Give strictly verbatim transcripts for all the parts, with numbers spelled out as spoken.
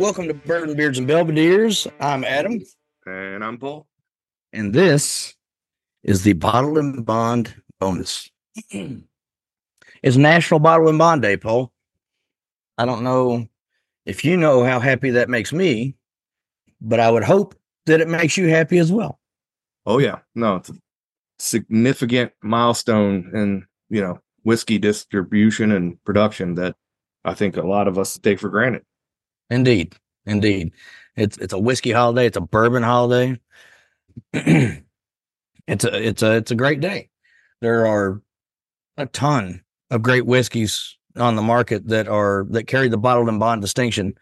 Welcome to Bourbon Beards and Belvederes. I'm Adam. And I'm Paul. And this is the Bottle and Bond bonus. It's National Bottle and Bond Day, Paul. I don't know if you know how happy that makes me, but I would hope that it makes you happy as well. Oh, yeah. No, it's a significant milestone in, you know, whiskey distribution and production that I think a lot of us take for granted. Indeed. Indeed. It's it's a whiskey holiday. It's a bourbon holiday. it's a it's a it's a great day. There are a ton of great whiskeys on the market that are that carry the bottled and bond distinction.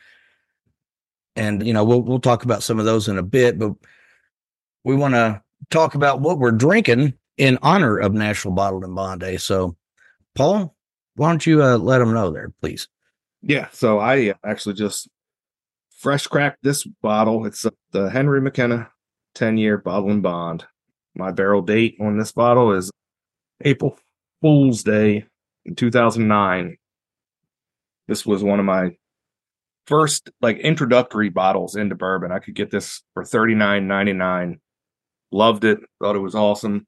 And you know, we'll we'll talk about some of those in a bit, but we want to talk about what we're drinking in honor of National Bottled and Bond Day. So, Paul, why don't you uh, let them know there, please? Yeah, so I actually just fresh cracked this bottle. It's the Henry McKenna ten-year Bottle and Bond. My barrel date on this bottle is April Fool's Day in two thousand nine. This was one of my first like introductory bottles into bourbon. I could get this for thirty-nine ninety-nine. Loved it. Thought it was awesome.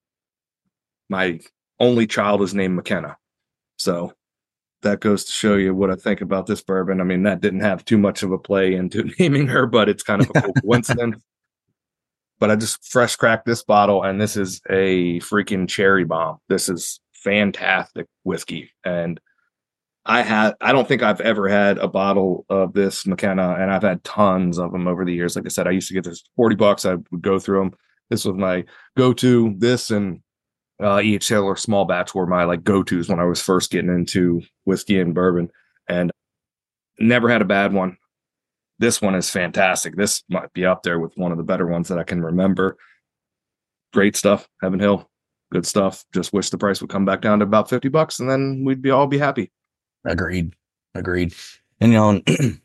My only child is named McKenna. So that goes to show you what I think about this bourbon. I mean, that didn't have too much of a play into naming her, but it's kind of a cool coincidence. But I just fresh cracked this bottle, and this is a freaking cherry bomb. This is fantastic whiskey. And I had, I don't think I've ever had a bottle of this McKenna, and I've had tons of them over the years. Like I said, I used to get this forty bucks. I would go through them. This was my go-to. This and uh, E H Taylor small batch were my like go-tos when I was first getting into whiskey and bourbon, and never had a bad one. This one is fantastic. This might be up there with one of the better ones that I can remember. Great stuff. Heaven Hill, good stuff. Just wish the price would come back down to about fifty bucks, and then we'd be all be happy. Agreed. Agreed. And, you know,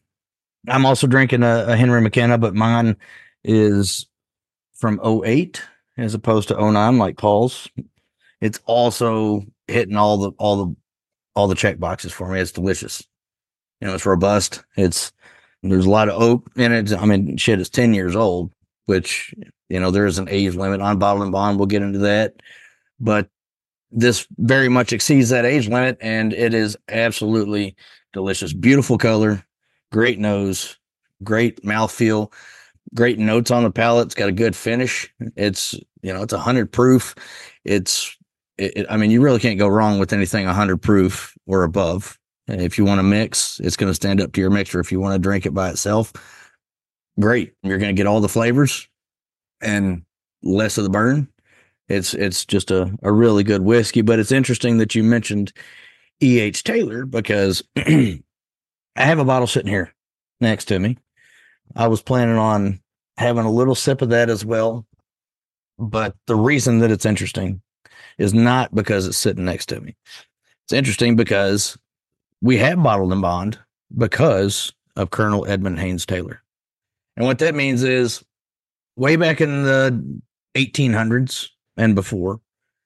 I'm also drinking a, a Henry McKenna, but mine is from oh eight as opposed to oh nine, like Paul's. It's also hitting all the, all the, all the check boxes for me. It's delicious. You know, it's robust. It's, there's a lot of oak in it. I mean, shit, it's ten years old, which, you know, there is an age limit on Bottle and Bond. We'll get into that. But this very much exceeds that age limit, and it is absolutely delicious. Beautiful color, great nose, great mouthfeel, great notes on the palate. It's got a good finish. It's, you know, it's one hundred proof. It's, it, it, I mean, you really can't go wrong with anything one hundred proof or above. And if you want to mix, it's going to stand up to your mixer. If you want to drink it by itself, great. You're going to get all the flavors and less of the burn. It's it's just a, a really good whiskey. But it's interesting that you mentioned E H Taylor, because I have a bottle sitting here next to me. I was planning on having a little sip of that as well. But the reason that it's interesting is not because it's sitting next to me. It's interesting because we have Bottled and Bond because of Colonel Edmund Haynes Taylor. And what that means is way back in the eighteen hundreds and before,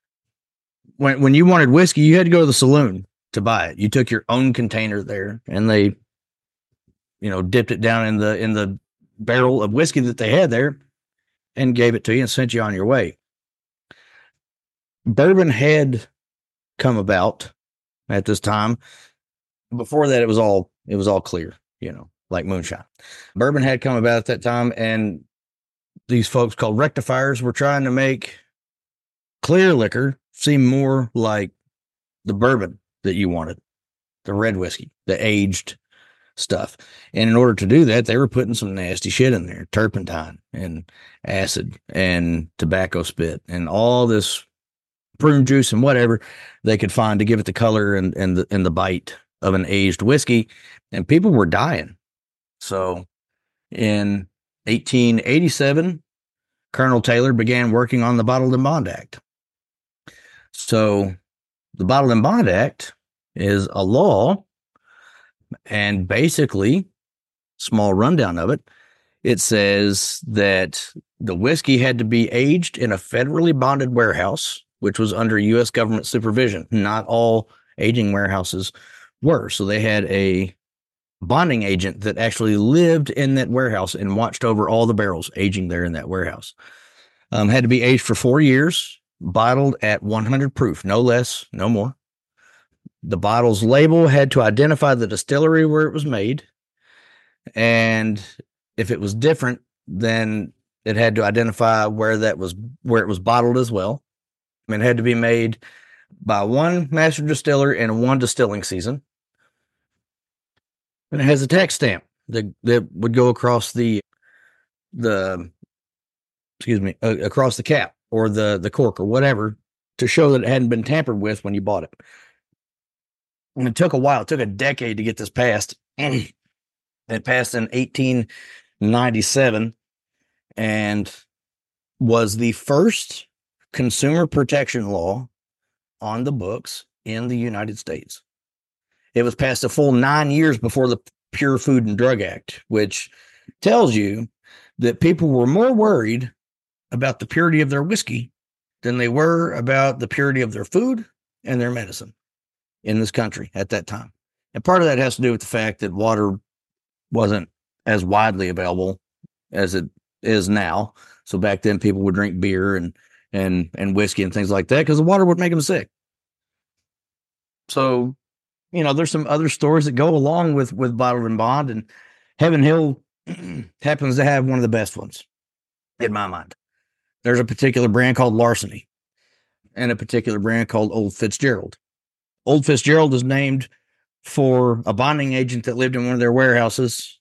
when when you wanted whiskey, you had to go to the saloon to buy it. You took your own container there, and they, you know, dipped it down in the in the barrel of whiskey that they had there and gave it to you and sent you on your way. Bourbon had come about at this time. Before that, it was all it was all clear, you know, like moonshine. Bourbon had come about at that time, and these folks called rectifiers were trying to make clear liquor seem more like the bourbon that you wanted, the red whiskey, the aged stuff. And in order to do that, they were putting some nasty shit in there, turpentine and acid and tobacco spit and all this prune juice and whatever they could find to give it the color and, and the and the bite of an aged whiskey, and people were dying. So in eighteen eighty-seven, Colonel Taylor began working on the Bottled and Bond Act. So the Bottled and Bond Act is a law, and basically, small rundown of it, it says that the whiskey had to be aged in a federally bonded warehouse, which was under U S government supervision. Not all aging warehouses were. So they had a bonding agent that actually lived in that warehouse and watched over all the barrels aging there in that warehouse. Um, had to be aged for four years, bottled at one hundred proof, no less, no more. The bottle's label had to identify the distillery where it was made. And if it was different, then it had to identify where that was, where it was bottled as well. I mean, it had to be made by one master distiller in one distilling season. And it has a tax stamp that, that would go across the, the, excuse me, uh, across the cap or the, the cork or whatever to show that it hadn't been tampered with when you bought it. And it took a while. It took a decade to get this passed. It passed in eighteen ninety-seven and was the first consumer protection law on the books in the United States. It was passed a full nine years before the Pure Food and Drug Act, which tells you that people were more worried about the purity of their whiskey than they were about the purity of their food and their medicine in this country at that time. And part of that has to do with the fact that water wasn't as widely available as it is now. So back then people would drink beer and, and, and whiskey and things like that because the water would make them sick. So, you know, there's some other stories that go along with, with Bottled and Bond, and Heaven Hill happens to have one of the best ones in my mind. There's a particular brand called Larceny and a particular brand called Old Fitzgerald. Old Fitzgerald is named for a bonding agent that lived in one of their warehouses,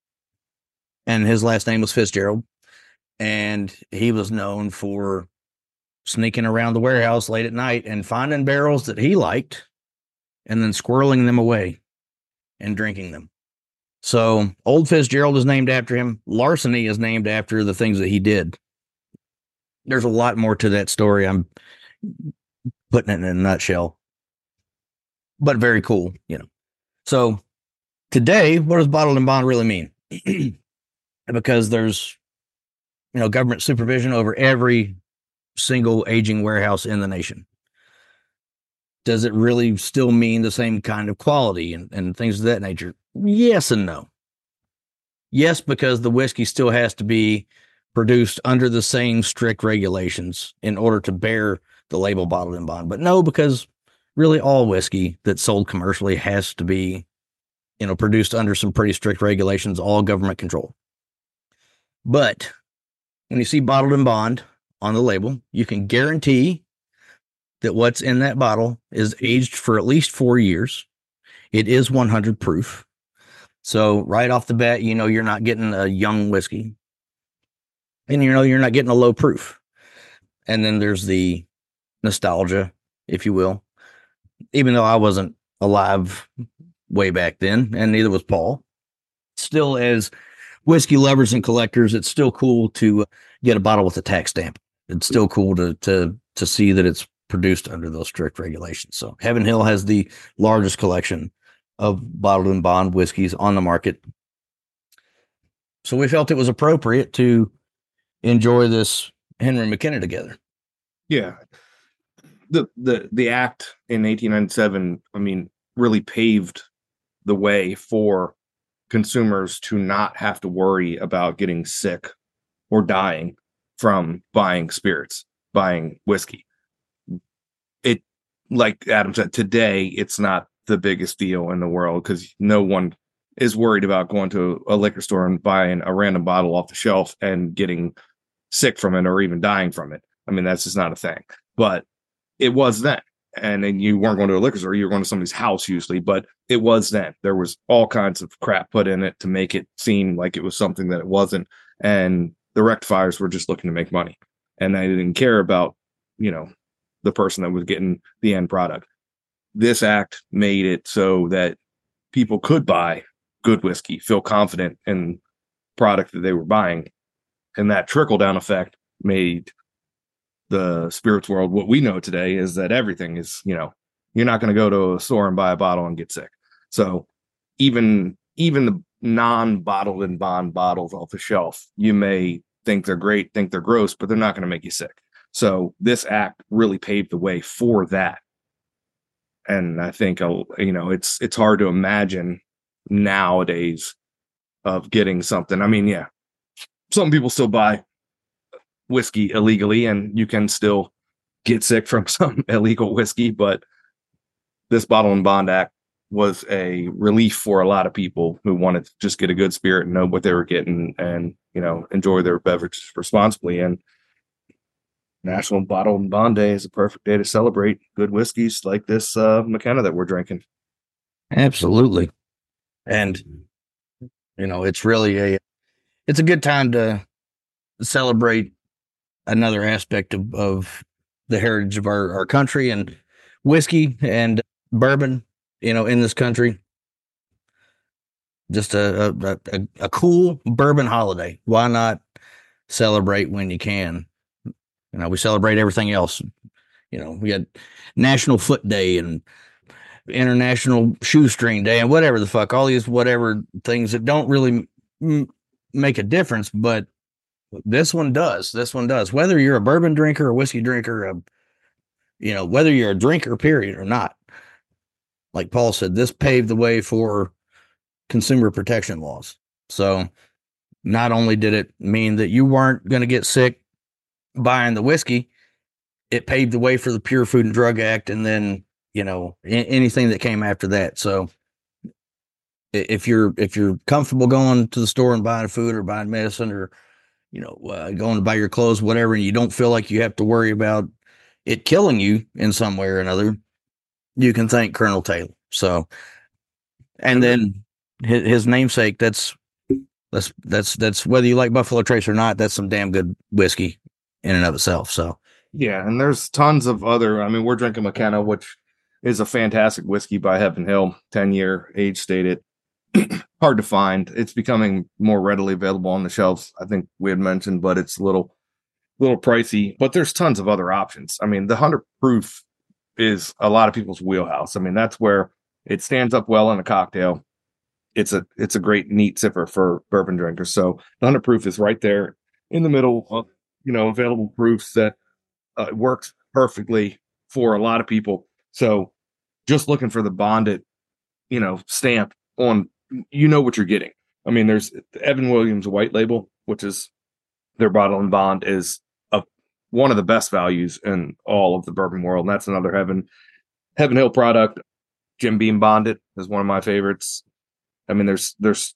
and his last name was Fitzgerald. And he was known for sneaking around the warehouse late at night and finding barrels that he liked and then squirreling them away and drinking them. So Old Fitzgerald is named after him. Larceny is named after the things that he did. There's a lot more to that story. I'm putting it in a nutshell, but very cool, you know. So today, what does Bottled and Bond really mean? Because there's, you know, government supervision over every single aging warehouse in the nation. Does it really still mean the same kind of quality and, and things of that nature? Yes and no. Yes, because the whiskey still has to be produced under the same strict regulations in order to bear the label Bottled and Bond. But no, because really all whiskey that's sold commercially has to be, you know, produced under some pretty strict regulations, all government control. But when you see Bottled and Bond on the label, you can guarantee that what's in that bottle is aged for at least four years. It is one hundred proof. So right off the bat, you know, you're not getting a young whiskey, and you know, you're not getting a low proof. And then there's the nostalgia, if you will, even though I wasn't alive way back then, and neither was Paul. Still, as whiskey lovers and collectors, it's still cool to get a bottle with a tax stamp. It's still cool to, to, to see that it's produced under those strict regulations. So Heaven Hill has the largest collection of Bottled and Bond whiskeys on the market. So we felt it was appropriate to enjoy this Henry McKenna together. Yeah. The, the, the act in eighteen ninety-seven, I mean, really paved the way for consumers to not have to worry about getting sick or dying from buying spirits, buying whiskey. It, like Adam said, today, it's not the biggest deal in the world because no one is worried about going to a liquor store and buying a random bottle off the shelf and getting sick from it or even dying from it. I mean, that's just not a thing. But it was then. And then you weren't going to a liquor store, you were going to somebody's house usually, but it was then. There was all kinds of crap put in it to make it seem like it was something that it wasn't. And the rectifiers were just looking to make money. And they didn't care about, you know, the person that was getting the end product. This act made it so that people could buy good whiskey, feel confident in product that they were buying. And that trickle down effect made the spirits world what we know today is that everything is, you know, you're not going to go to a store and buy a bottle and get sick. So even even the non-bottled and bond bottles off the shelf, you may think they're great, think they're gross, but they're not going to make you sick. So this act really paved the way for that. And I think, you know, it's it's hard to imagine nowadays of getting something. I mean, yeah, some people still buy whiskey illegally, and you can still get sick from some illegal whiskey, but this Bottle and Bond Act was a relief for a lot of people who wanted to just get a good spirit and know what they were getting and, you know, enjoy their beverages responsibly. And National Bottle and Bond Day is a perfect day to celebrate good whiskeys like this uh, McKenna that we're drinking. Absolutely. And, you know, it's really a, it's a good time to celebrate another aspect of, of the heritage of our, our country and whiskey and bourbon, you know, in this country. Just a, a, a, a cool bourbon holiday. Why not celebrate when you can? You know, we celebrate everything else. You know, we had National Foot Day and International Shoestring Day and whatever the fuck, all these whatever things that don't really m- make a difference, but this one does. This one does. Whether you're a bourbon drinker, a whiskey drinker, a, you know, whether you're a drinker, period, or not. Like Paul said, this paved the way for consumer protection laws. So not only did it mean that you weren't going to get sick buying the whiskey, it paved the way for the Pure Food and Drug Act, and then, you know, a- anything that came after that. So if you're if you're comfortable going to the store and buying food or buying medicine or, you know, uh, going to buy your clothes, whatever, and you don't feel like you have to worry about it killing you in some way or another, you can thank Colonel Taylor. So, and then his, his namesake, that's that's that's that's whether you like Buffalo Trace or not, that's some damn good whiskey in and of itself. So yeah, and there's tons of other. I mean, we're drinking McKenna, which is a fantastic whiskey by Heaven Hill, ten year age stated. Hard to find. It's becoming more readily available on the shelves, I think we had mentioned, but it's a little little pricey. But there's tons of other options. I mean, the one hundred proof is a lot of people's wheelhouse. I mean, that's where it stands up well in a cocktail. It's a it's a great neat sipper for bourbon drinkers. So the one hundred proof is right there in the middle of, you know, available proofs that uh, works perfectly for a lot of people. So just looking for the bonded, you know, stamp on, you know what you're getting. I mean, there's Evan Williams White Label, which is their Bottle and Bond, is a, one of the best values in all of the bourbon world. And that's another Heaven Heaven Hill product. Jim Beam Bonded is one of my favorites. I mean, there's there's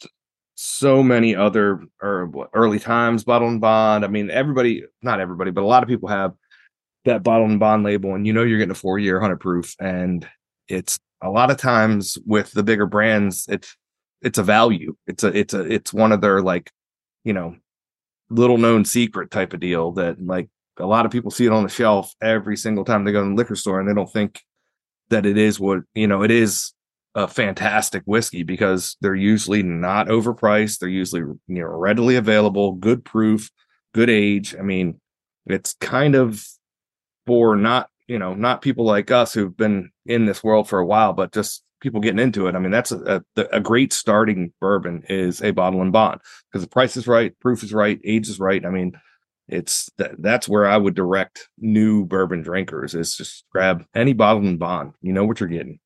so many other or what, Early Times Bottle and Bond. I mean, everybody, not everybody, but a lot of people have that Bottle and Bond label, and you know you're getting a four year one hundred proof. And it's a lot of times with the bigger brands, it's it's a value. It's a it's a it's one of their, like, you know, little known secret type of deal that, like, a lot of people see it on the shelf every single time they go to the liquor store, and they don't think that it is what, you know, it is a fantastic whiskey, because they're usually not overpriced. They're usually, you know, readily available, good proof, good age. I mean, it's kind of for not, you know, not people like us who've been in this world for a while, but just people getting into it. I mean, that's a, a, a great starting bourbon is a Bottle and Bond, because the price is right, proof is right, age is right. I mean, it's that, that's where I would direct new bourbon drinkers, is just grab any Bottle and Bond. You know what you're getting.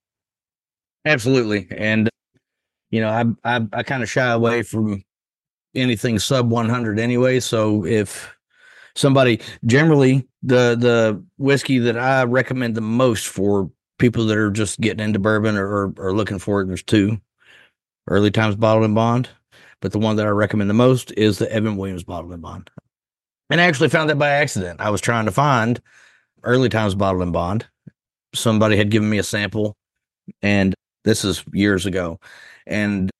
absolutely. And, you know, I, I, I kind of shy away from anything sub one hundred anyway. So if somebody, generally the, the whiskey that I recommend the most for people that are just getting into bourbon or, or, or looking for it, there's two: Early Times Bottled and Bond. But the one that I recommend the most is the Evan Williams Bottled and Bond. And I actually found that by accident. I was trying to find Early Times Bottled and Bond. Somebody had given me a sample, and this is years ago, and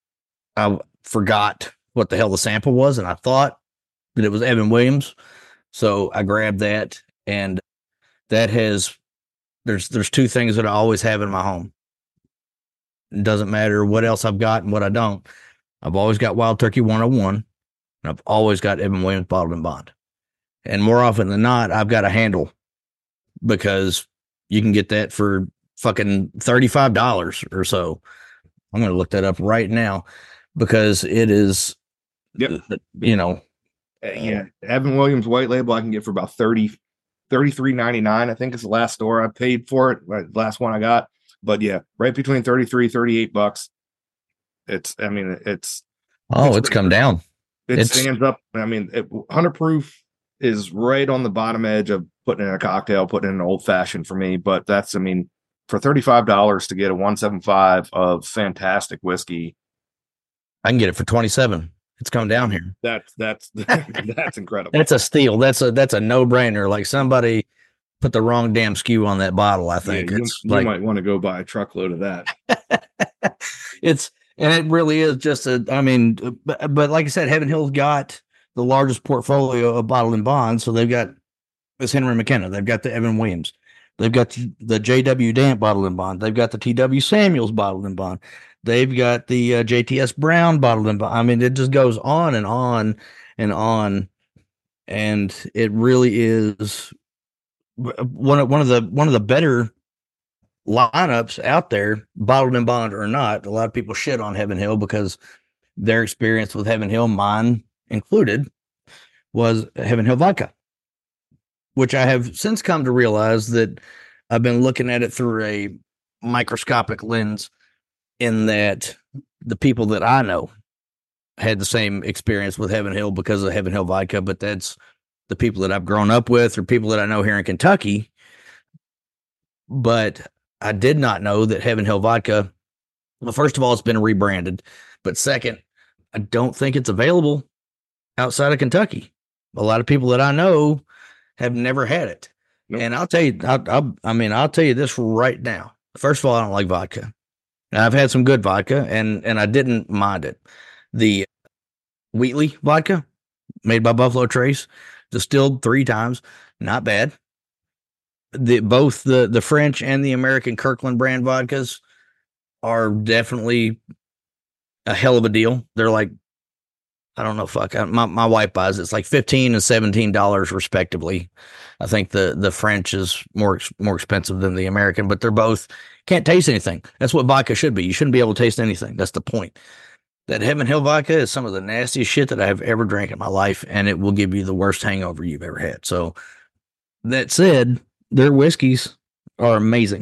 I forgot what the hell the sample was, and I thought that it was Evan Williams. So I grabbed that, and that has, there's there's two things that I always have in my home. It doesn't matter what else I've got and what I don't. I've always got Wild Turkey one oh one, and I've always got Evan Williams Bottled and Bond. And more often than not, I've got a handle, because you can get that for fucking thirty-five dollars or so. I'm going to look that up right now, because it is, Yep. you know. Uh, yeah. Evan Williams White Label I can get for about thirty, thirty-three ninety-nine. I think it's the last store I paid for it. Right, last one I got. But yeah, right between thirty-three, thirty-eight bucks. It's, I mean, it's, Oh, it's come down. it It's stands up. I mean, it, one hundred proof is right on the bottom edge of putting in a cocktail, putting in an old fashioned for me. But that's, I mean, for thirty-five dollars to get a one seventy-five of fantastic whiskey, I can get it for twenty-seven. It's come down here. That's that's that's incredible. That's a steal. That's a that's a no brainer. Like somebody put the wrong damn S K U on that bottle. I think Yeah, you, it's you like might want to go buy a truckload of that. it's and it really is just a. I mean, but, but like I said, Heaven Hill's got the largest portfolio of bottled and bonds. So they've got this Henry McKenna. They've got the Evan Williams. They've got the, the J W Dant bottled and bond. They've got the T W Samuels bottled and bond. They've got the uh, J T S Brown bottled and bond. I mean, it just goes on and on and on, and it really is one of one of the one of the better lineups out there, bottled and bond or not. A lot of people shit on Heaven Hill because their experience with Heaven Hill, mine included, was Heaven Hill vodka, which I have since come to realize that I've been looking at it through a microscopic lens, in that the people that I know had the same experience with Heaven Hill because of Heaven Hill vodka, but that's the people that I've grown up with or people that I know here in Kentucky. But I did not know that Heaven Hill vodka, well, first of all, it's been rebranded, but second, I don't think it's available outside of Kentucky. A lot of people that I know have never had it. Nope. And I'll tell you, I, I, I mean, I'll tell you this right now. First of all, I don't like vodka. I've had some good vodka, and, and I didn't mind it. The Wheatley vodka, made by Buffalo Trace, distilled three times, not bad. The both the the French and the American Kirkland brand vodkas are definitely a hell of a deal. They're like, I don't know, fuck. I, my my wife buys it. It's like fifteen and seventeen dollars respectively. I think the the French is more more expensive than the American, but they're both can't taste anything. That's what vodka should be. You shouldn't be able to taste anything. That's the point. That Heaven Hill vodka is some of the nastiest shit that I have ever drank in my life, and it will give you the worst hangover you've ever had. So that said, their whiskeys are amazing.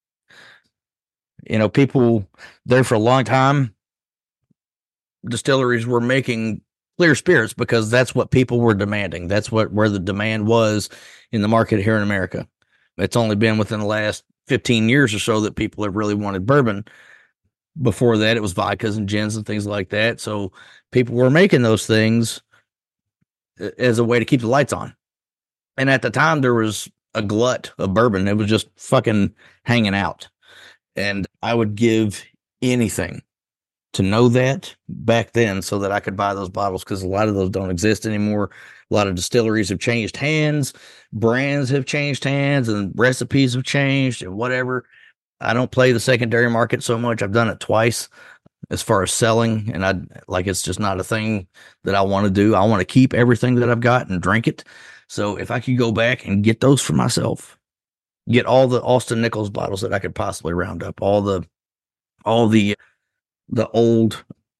You know, people there for a long time, distilleries were making clear spirits because that's what people were demanding. That's what where the demand was in the market here in America. It's only been within the last fifteen years or so that people have really wanted bourbon. Before that, it was vodkas and gins and things like that. So people were making those things as a way to keep the lights on. And at the time, there was a glut of bourbon. It was just fucking hanging out. And I would give anything to know that back then so that I could buy those bottles, because a lot of those don't exist anymore. A lot of distilleries have changed hands, brands have changed hands, and recipes have changed and whatever. I don't play the secondary market so much. I've done it twice as far as selling, and I like, it's just not a thing that I want to do. I want to keep everything that I've got and drink it. So if I could go back and get those for myself, get all the Austin Nichols bottles that I could possibly round up, all the, all the, the old,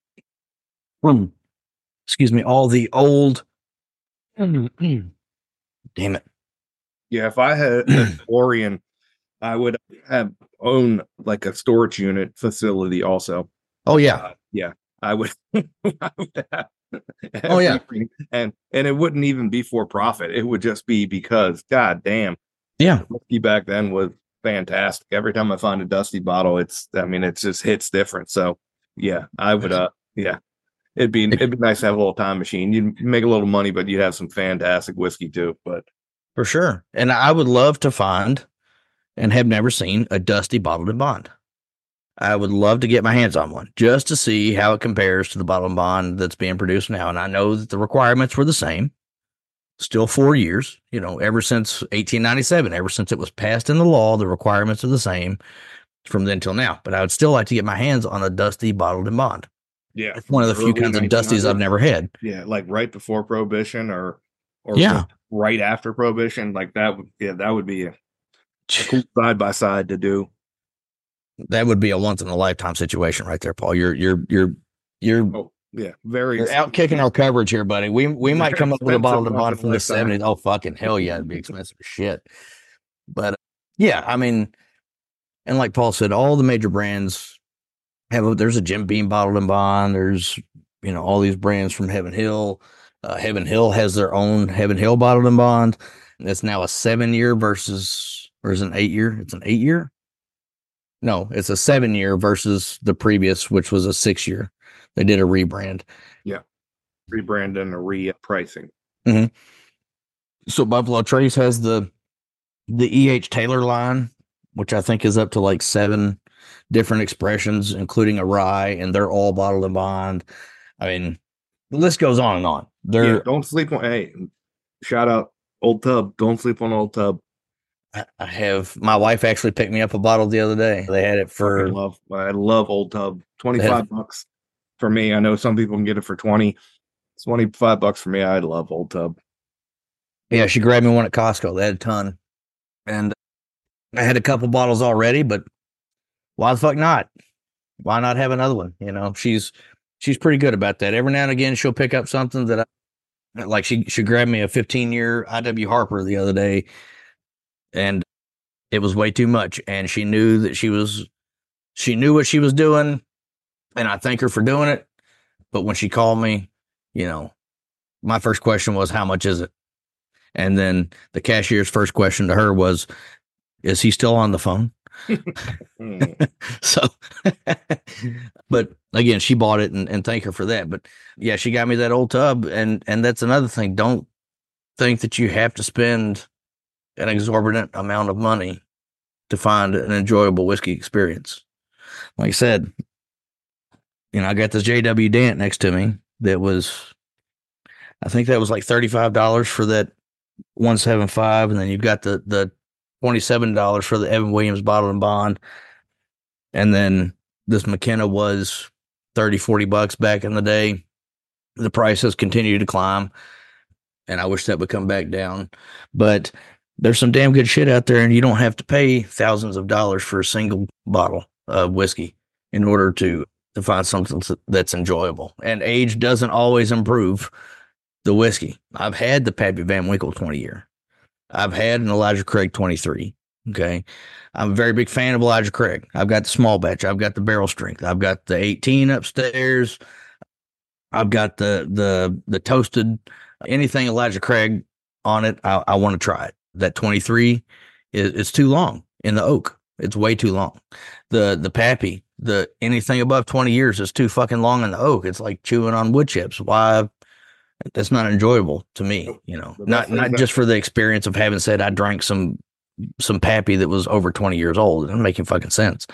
um, excuse me, all the old, damn it. Yeah. If I had a DeLorean, I would have own like a storage unit facility also. Oh yeah. Uh, yeah. I would, I would have oh yeah. And, and it wouldn't even be for profit. It would just be because, God damn. Yeah. Whiskey back then was fantastic. Every time I find a dusty bottle, it's, I mean, it just hits different. So yeah, I would, uh, yeah, it'd be, it'd be nice to have a little time machine. You'd make a little money, but you'd have some fantastic whiskey too, but for sure. And I would love to find, and have never seen, a dusty bottled and bond. I would love to get my hands on one just to see how it compares to the bottled and bond that's being produced now. And I know that the requirements were the same, still four years, you know, ever since eighteen ninety-seven, ever since it was passed in the law, the requirements are the same from then till now. But I would still like to get my hands on a dusty bottled and bond. Yeah. It's one of the few kinds of dusties I've never had. Yeah. Like right before Prohibition or, or yeah, right after Prohibition. Like that would, yeah, that would be a cool side by side to do. That would be a once in a lifetime situation right there, Paul. You're you're you're you're oh, yeah, very you're out kicking our coverage here, buddy. We we might come up with a bottle of bond from the seventies. Oh fucking hell yeah, it'd be expensive as shit. But uh, yeah, I mean, and like Paul said, all the major brands have a, there's a Jim Beam bottled and bond. There's, you know, all these brands from Heaven Hill. Uh, Heaven Hill has their own Heaven Hill bottled and bond. It's now a seven year versus, or is it an eight year? It's an eight year. No, it's a seven year versus the previous, which was a six year. They did a rebrand. Yeah. Rebrand and a re-pricing. Mm-hmm. So Buffalo Trace has the the E H Taylor line, which I think is up to like seven different expressions, including a rye, and they're all bottled and bond. I mean, the list goes on and on. They're yeah, don't sleep on. Hey, shout out Old Tub. Don't sleep on Old Tub. I have my wife actually picked me up a bottle the other day. They had it for I love. I love Old Tub. Twenty five bucks for me. I know some people can get it for twenty. Twenty five bucks for me. I love Old Tub. Yeah, she grabbed me one at Costco. They had a ton, and I had a couple bottles already. But why the fuck not? Why not have another one? You know, she's she's pretty good about that. Every now and again, she'll pick up something that I like. She she grabbed me a fifteen year I W Harper the other day, and it was way too much. And she knew that she was she knew what she was doing, and I thank her for doing it. But when she called me, you know, my first question was, "How much is it?" And then the cashier's first question to her was, "Is he still on the phone?" mm. So, but again, she bought it, and, and thank her for that. But yeah, she got me that Old Tub, and and that's another thing. Don't think that you have to spend an exorbitant amount of money to find an enjoyable whiskey experience. Like I said, you know, I got this J W Dant next to me that was, I think that was like thirty-five dollars for that one seventy-five, and then you've got the the twenty-seven dollars for the Evan Williams bottle and bond, and then this McKenna was thirty, forty bucks back in the day. The price has continued to climb, and I wish that would come back down, but there's some damn good shit out there, and you don't have to pay thousands of dollars for a single bottle of whiskey in order to to find something that's enjoyable. And age doesn't always improve the whiskey. I've had the Pappy Van Winkle twenty year. I've had an Elijah Craig twenty-three. Okay. I'm a very big fan of Elijah Craig. I've got the small batch. I've got the barrel strength. I've got the eighteen upstairs. I've got the, the, the toasted, anything Elijah Craig on it. I, I want to try it. That twenty-three is it's too long in the oak. It's way too long. The, the Pappy, the anything above twenty years is too fucking long in the oak. It's like chewing on wood chips. Why? That's not enjoyable to me, you know, not, not just for the experience of having said I drank some, some Pappy that was over twenty years old. It doesn't make fucking sense.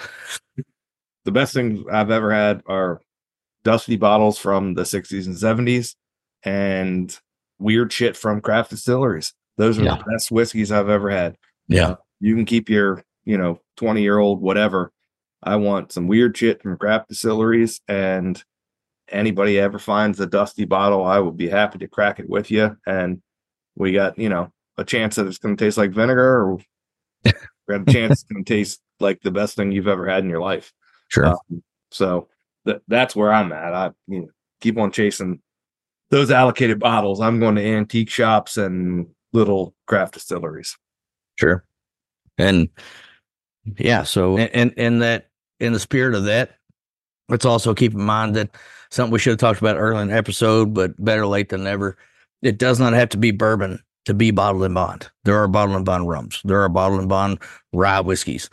The best things I've ever had are dusty bottles from the sixties and seventies and weird shit from craft distilleries. Those are yeah. the best whiskeys I've ever had. Yeah. Uh, you can keep your, you know, twenty year old, whatever. I want some weird shit from craft distilleries, and anybody ever finds a dusty bottle, I would be happy to crack it with you. And we got, you know, a chance that it's going to taste like vinegar, or we got a chance it's going to taste like the best thing you've ever had in your life. Sure. Um, so th- that's where I'm at. I you know, keep on chasing those allocated bottles. I'm going to antique shops and little craft distilleries. Sure. And yeah, so and in that, in the spirit of that, let's also keep in mind that something we should have talked about earlier in the episode, but better late than never. It does not have to be bourbon to be bottled and bond. There are bottled and bond rums. There are bottled and bond rye whiskeys.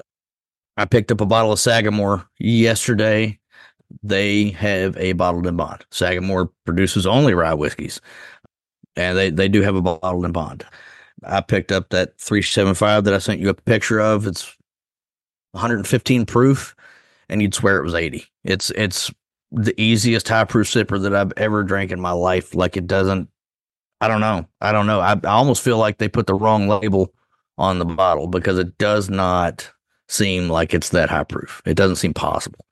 I picked up a bottle of Sagamore yesterday. They have a bottled and bond. Sagamore produces only rye whiskeys, and they, they do have a bottled and bond. I picked up that three seventy-five that I sent you a picture of. It's one hundred fifteen proof, and you'd swear it was eighty. It's it's the easiest high proof sipper that I've ever drank in my life. Like, it doesn't, I don't know. I don't know. I, I almost feel like they put the wrong label on the bottle, because it does not seem like it's that high proof. It doesn't seem possible.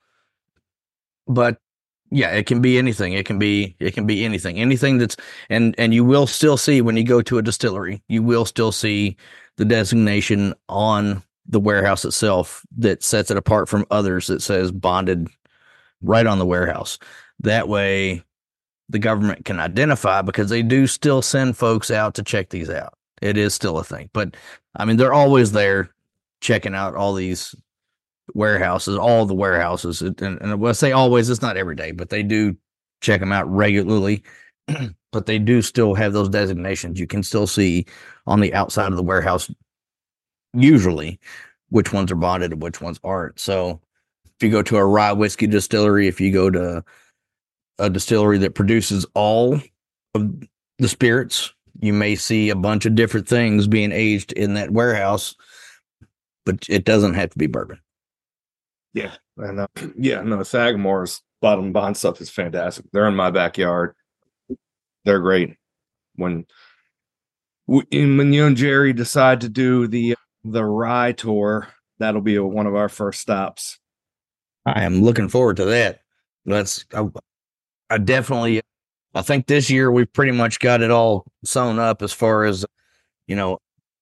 But yeah, it can be anything. It can be, it can be anything, anything that's, and, and you will still see when you go to a distillery, you will still see the designation on the warehouse itself that sets it apart from others that says bonded right on the warehouse. That way the government can identify, because they do still send folks out to check these out. It is still a thing, but I mean, they're always there checking out all these warehouses, all the warehouses. And, and when I say always, it's not every day, but they do check them out regularly. But they do still have those designations. You can still see on the outside of the warehouse, usually, which ones are bonded and which ones aren't. So if you go to a rye whiskey distillery, if you go to a distillery that produces all of the spirits, you may see a bunch of different things being aged in that warehouse, but it doesn't have to be bourbon. Yeah. And uh, yeah, no, Sagamore's bottled and bond stuff is fantastic. They're in my backyard. They're great. When we, when you and Jerry decide to do the the rye tour, that'll be a, one of our first stops. I am looking forward to that. That's I, I definitely. I think this year we've pretty much got it all sewn up as far as, you know,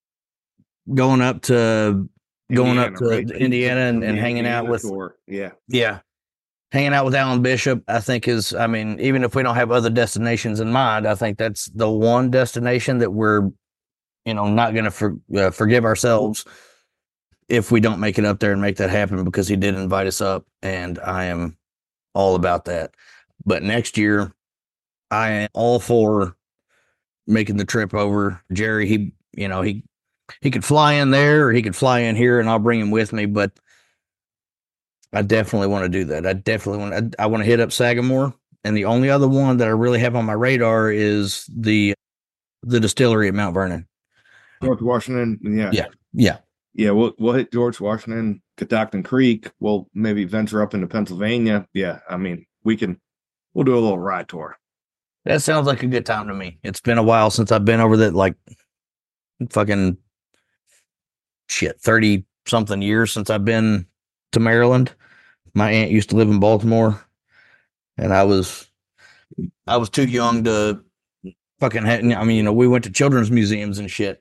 going up to going Indiana, up to right? Indiana and, and The hanging Indiana out with tour. Yeah. yeah. Hanging out with Alan Bishop, I think is, I mean, even if we don't have other destinations in mind, I think that's the one destination that we're, you know, not going to for, uh, forgive ourselves if we don't make it up there and make that happen, because he did invite us up, and I am all about that. But next year, I am all for making the trip over. Jerry, he, you know, he, he could fly in there or he could fly in here and I'll bring him with me, but I definitely want to do that. I definitely want to, I, I want to hit up Sagamore. And the only other one that I really have on my radar is the, the distillery at Mount Vernon. George Washington. Yeah. Yeah. Yeah. Yeah. We'll, we'll hit George Washington, Catoctin Creek. We'll maybe venture up into Pennsylvania. Yeah. I mean, we can, we'll do a little ride tour. That sounds like a good time to me. It's been a while since I've been over that, like fucking shit, thirty something years since I've been to Maryland. My aunt used to live in Baltimore, and I was, I was too young to fucking have, I mean, you know, we went to children's museums and shit,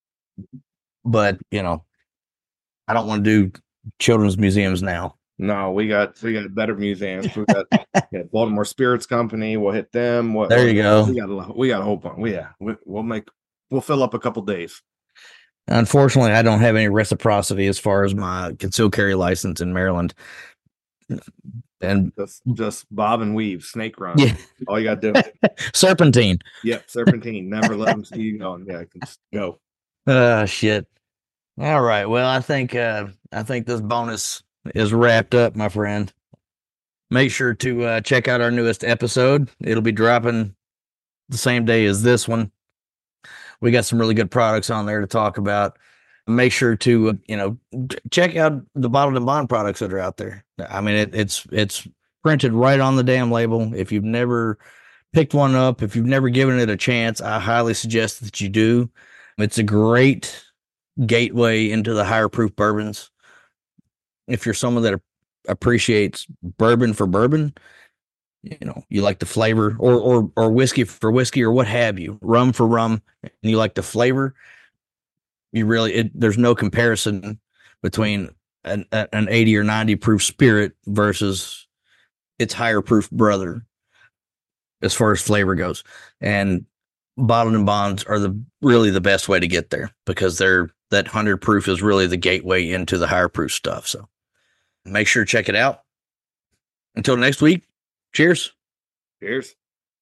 but you know, I don't want to do children's museums now. No, we got we got better museums. We got, yeah, Baltimore Spirits Company. We'll hit them. What, there you go. We got a, we got a whole bunch. We, yeah, we, we'll make we'll fill up a couple days. Unfortunately, I don't have any reciprocity as far as my concealed carry license in Maryland. And just just bob and weave, snake run. Yeah, all you got to do. Serpentine. Yep, serpentine. Never let them see you going. Yeah, I can just go. Uh shit. All right. Well, I think uh, I think this bonus is wrapped up, my friend. Make sure to uh, check out our newest episode. It'll be dropping the same day as this one. We got some really good products on there to talk about. Make sure to, uh, you know, check out the bottled and bond products that are out there. I mean, it, it's it's printed right on the damn label. If you've never picked one up, if you've never given it a chance, I highly suggest that you do. It's a great gateway into the higher proof bourbons. If you're someone that appreciates bourbon for bourbon, you know, you like the flavor, or or or whiskey for whiskey, or what have you, rum for rum, and you like the flavor, you really, it, there's no comparison between an, an eighty or ninety proof spirit versus its higher proof brother as far as flavor goes. And bottled and bonds are the really the best way to get there, because they're that one hundred proof is really the gateway into the higher proof stuff. So make sure to check it out. Until next week, cheers. Cheers.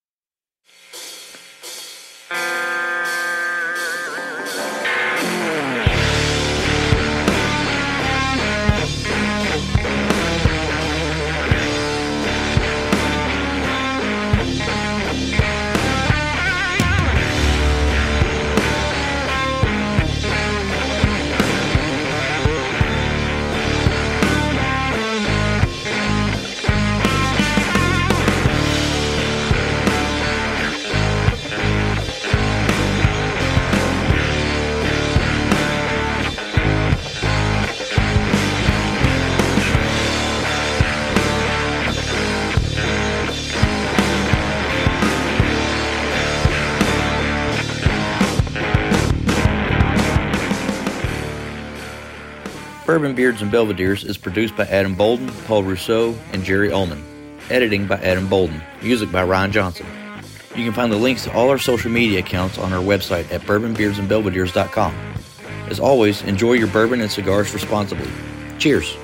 Bourbon Beards and Belvederes is produced by Adam Bolden, Paul Rousseau, and Jerry Ullman. Editing by Adam Bolden. Music by Ryan Johnson. You can find the links to all our social media accounts on our website at bourbon beards and belvederes dot com. As always, enjoy your bourbon and cigars responsibly. Cheers.